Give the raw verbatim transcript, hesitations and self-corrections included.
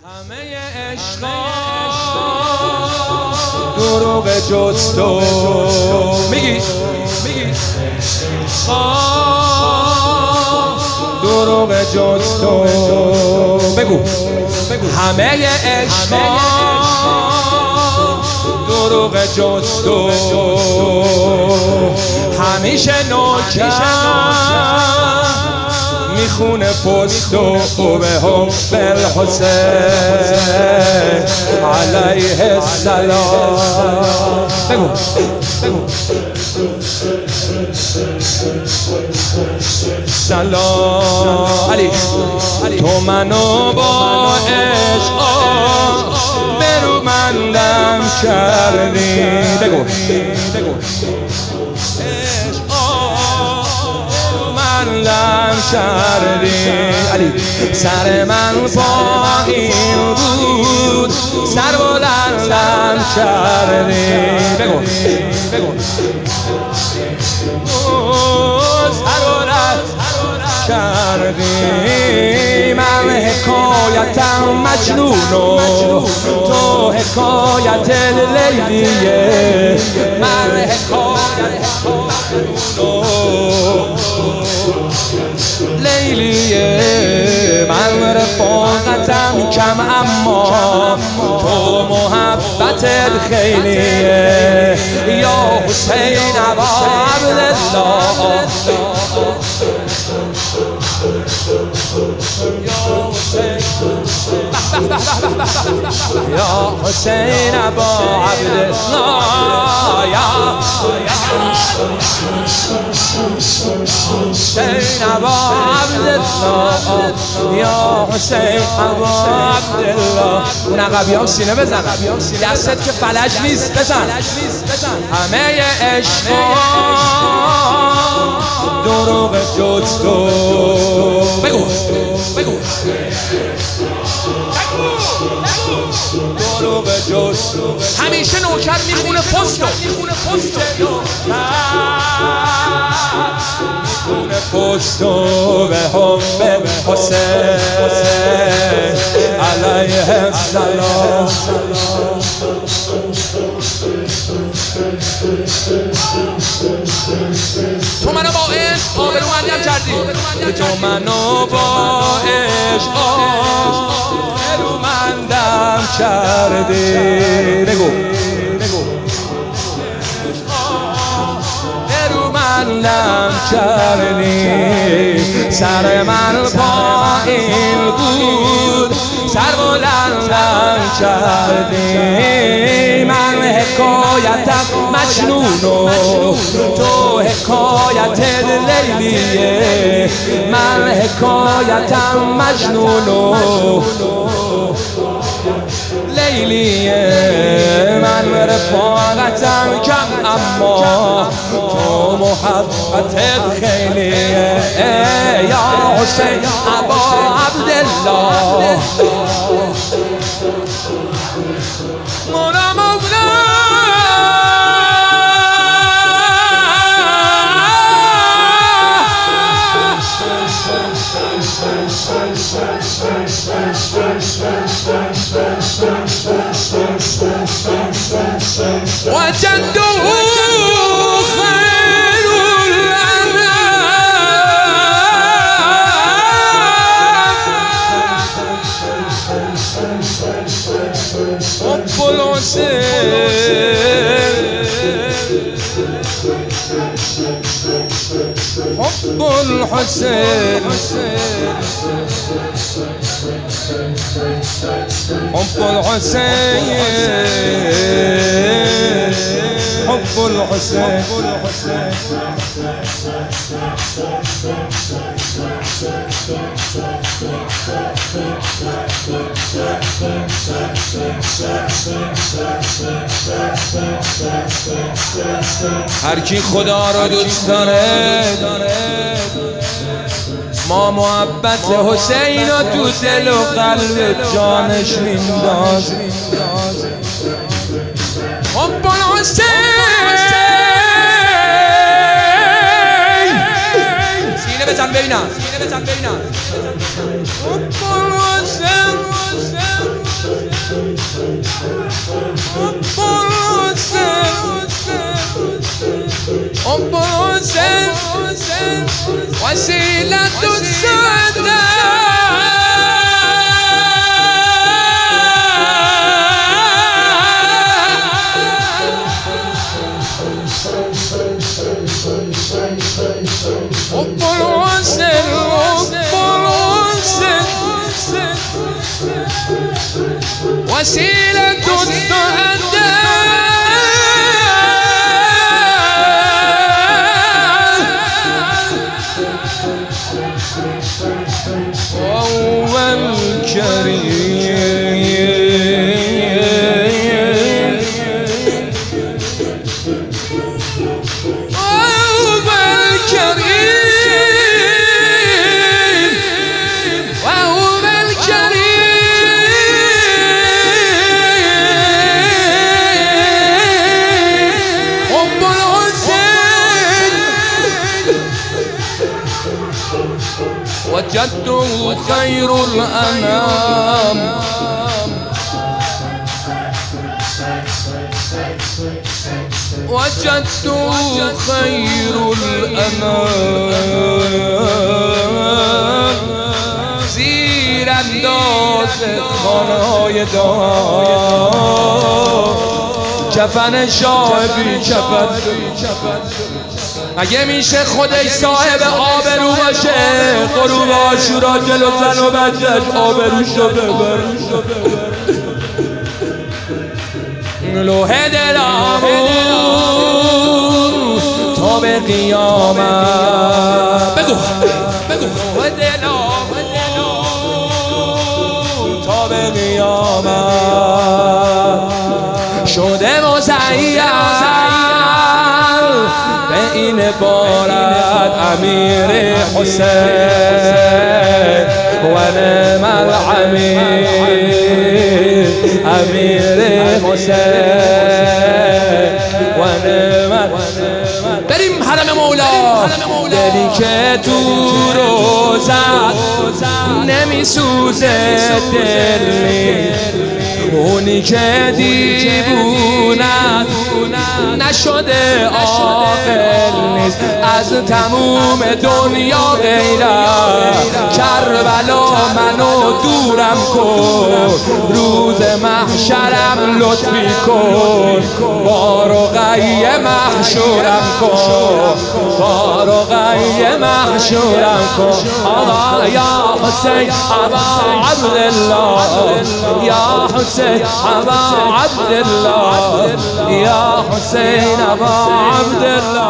همه عشقا دروغ جز تو میگی میگی دروغ جز تو بگو بگو همه عشقا دروغ جز تو همیشه نوکر میخونه پست و به حب الحسین علیه السلام بگو بگو سلام علی تو منو با عشق برومندم کردی بگو بگو لم کردی علی سر من پایین بود سر بلندم کردی بگو بگو سر بلند کردی من حکایتم مجنون و تو حکایت لیلیه من حکایت لیلیه من رفاقتم کم اما تو محبتت خیلیه یا حسین ابا عبدالله یا حسین ابا عبدالله یا حسین ابا عبدالله یا حسین ابا عبدالله اون عقبی هم سینه بزن دستت که فلج نیست بزن همه عشقا دروغ جز تو بگو بگو دروغ جز همیشه نوکر میخونه پستو میخونه پستو به حب حسین علیه السلام تو منو با عشق آبرومندم کردی تو منو با عشق آبرومندم کردی بگو بگو آبرومندم کردی سر من پایین بود سر بلندم کردی من حکایتم مجنون و تو حکایت لیلیه من حکایتم مجنون و لیلیه من رفاقتم کم اما تو محبتت خیلیه یا حسین ابا عبدالله مولا مولا وجدوه خير الأنام حب الحسين حب الحسين حب الحسين حب الحسين هر کی خدا رو دوست داره ما محبت حسین رو تو دل و قلب جانش میندازیم حب الحسین سینه بزن ببینم حب الحسین السنة حب الحسن حب الحسن وسيلة السعادة وهو الكريم وهو الكريم وهو الكريم حب الحسين وجدته خير الأنام وجدته خير الأنام زیر انداز خانه های دار کفن شاه بی کفن اگه میشه خودش صاحب آبرو باشه غروب عاشورا جلو زن و بچه‌ش آبروشو ببر لوح دلامون تا به قیامت بگو بگو لوح دلامون تا به قیامت شده مزین به این بارد امیر حسین و نعم العمیر امیر حسین و نعم بریم حرم مولا دلی که تو روزت نمی سوزه دل اونی که دیوونت نشده عاقل نیست از تموم دنیا غیرت کربلا منو دورم کن روز محشرم لطفی کن بارقی محشورم کن بارقی محشورم کن آقا یا حسین ابا عبدالله یا حسین ابا عبدالله یا حسین ابا عبدالله